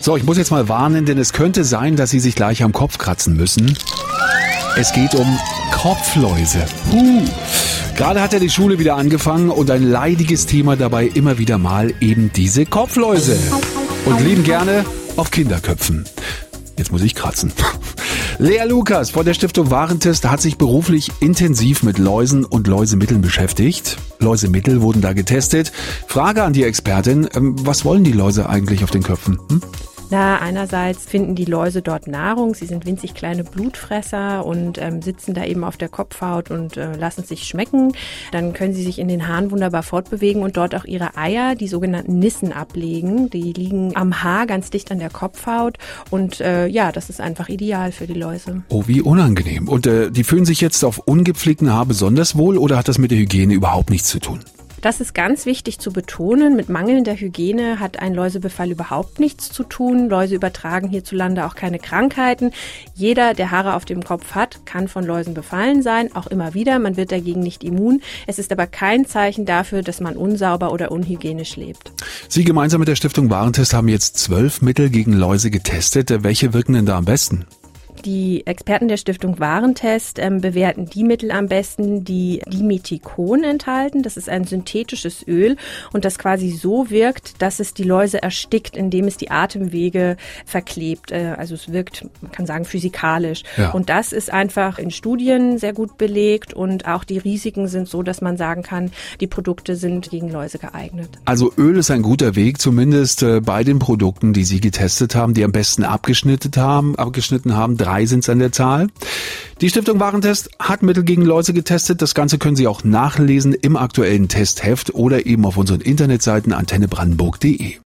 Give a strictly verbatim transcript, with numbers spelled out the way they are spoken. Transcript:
So, ich muss jetzt mal warnen, denn es könnte sein, dass Sie sich gleich am Kopf kratzen müssen. Es geht um Kopfläuse. Huh. Gerade hat ja die Schule wieder angefangen und ein leidiges Thema dabei immer wieder mal eben diese Kopfläuse. Und lieben gerne auf Kinderköpfen. Jetzt muss ich kratzen. Lea Lukas von der Stiftung Warentest hat sich beruflich intensiv mit Läusen und Läusemitteln beschäftigt. Läusemittel wurden da getestet. Frage an die Expertin, was wollen die Läuse eigentlich auf den Köpfen? Hm? Na, einerseits finden die Läuse dort Nahrung. Sie sind winzig kleine Blutfresser und ähm, sitzen da eben auf der Kopfhaut und äh, lassen sich schmecken. Dann können sie sich in den Haaren wunderbar fortbewegen und dort auch ihre Eier, die sogenannten Nissen, ablegen. Die liegen am Haar ganz dicht an der Kopfhaut und äh, ja, das ist einfach ideal für die Läuse. Oh, wie unangenehm. Und äh, die fühlen sich jetzt auf ungepflegten Haar besonders wohl oder hat das mit der Hygiene überhaupt nichts zu tun? Das ist ganz wichtig zu betonen. Mit mangelnder Hygiene hat ein Läusebefall überhaupt nichts zu tun. Läuse übertragen hierzulande auch keine Krankheiten. Jeder, der Haare auf dem Kopf hat, kann von Läusen befallen sein, auch immer wieder. Man wird dagegen nicht immun. Es ist aber kein Zeichen dafür, dass man unsauber oder unhygienisch lebt. Sie gemeinsam mit der Stiftung Warentest haben jetzt zwölf Mittel gegen Läuse getestet. Welche wirken denn da am besten? Die Experten der Stiftung Warentest ähm, bewerten die Mittel am besten, die Dimethicon enthalten. Das ist ein synthetisches Öl und das quasi so wirkt, dass es die Läuse erstickt, indem es die Atemwege verklebt. Äh, also es wirkt, man kann sagen, physikalisch. Ja. Und das ist einfach in Studien sehr gut belegt und auch die Risiken sind so, dass man sagen kann, die Produkte sind gegen Läuse geeignet. Also Öl ist ein guter Weg, zumindest äh, bei den Produkten, die Sie getestet haben, die am besten abgeschnitten haben, abgeschnitten haben. Drei sind es an der Zahl. Die Stiftung Warentest hat Mittel gegen Läuse getestet. Das Ganze können Sie auch nachlesen im aktuellen Testheft oder eben auf unseren Internetseiten antenne brandenburg punkt de.